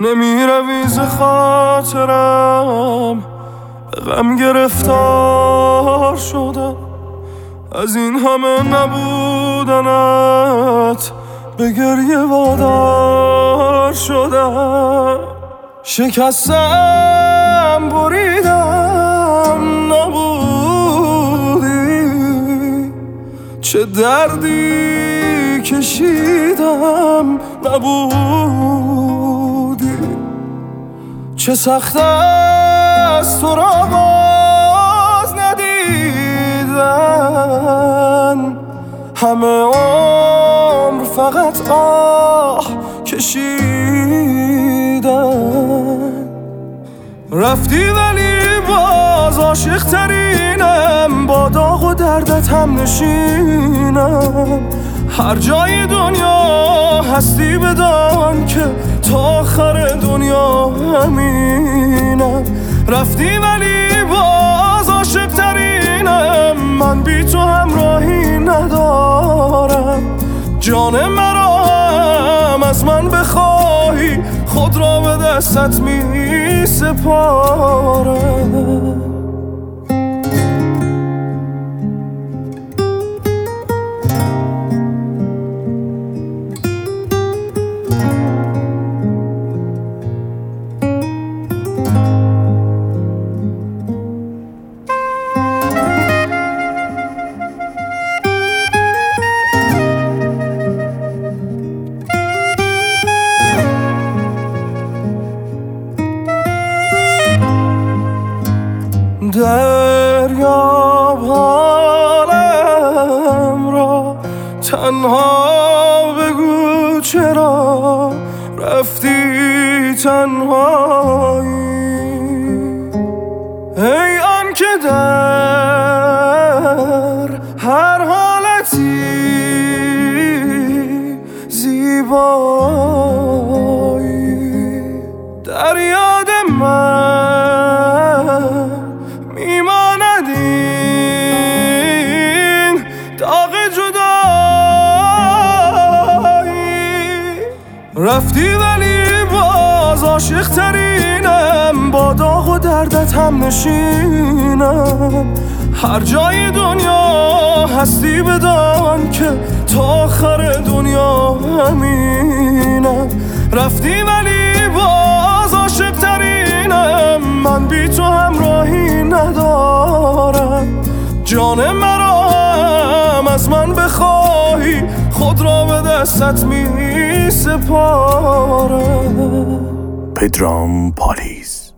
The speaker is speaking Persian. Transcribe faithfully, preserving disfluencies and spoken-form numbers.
نمیروی ز خاطرم، به غم گرفتار شدم. از این همه نبودنت به گریه وادار شدم. شکستم بریدم نبودی، چه دردی کشیدم نبودی. چه سخت است تو را باز ندیدن، همه عمر فقط آه کشیدن. رفتی ولی باز عاشق ترینم، با داغ و دردت هم نشینم. هر جای دنیا هستی بدان که تا آخر دنیا همینم. رفتی ولی باز عاشق ترینم، من بی تو همراهی ندارم. جان مرا هم از من بخواهی، خود را به دستت می سپارم. دریاب حالم را تنها بگو، چرا رفتی تنهایی؟ ای آن که در هر حالتی زیبایی، در یاد من میماند این داغ جدایی. رفتی ولی باز عاشق ترینم، با داغ و دردت هم نشینم. هر جای دنیا هستی بدان که تا آخر دنیا همینم. رفتی ولی باز عاشق ترینم، من بی تو همراهی ندارم. جان مرا هم از من بخواهی، خود را به دستت می سپارم. پدرام پالیز.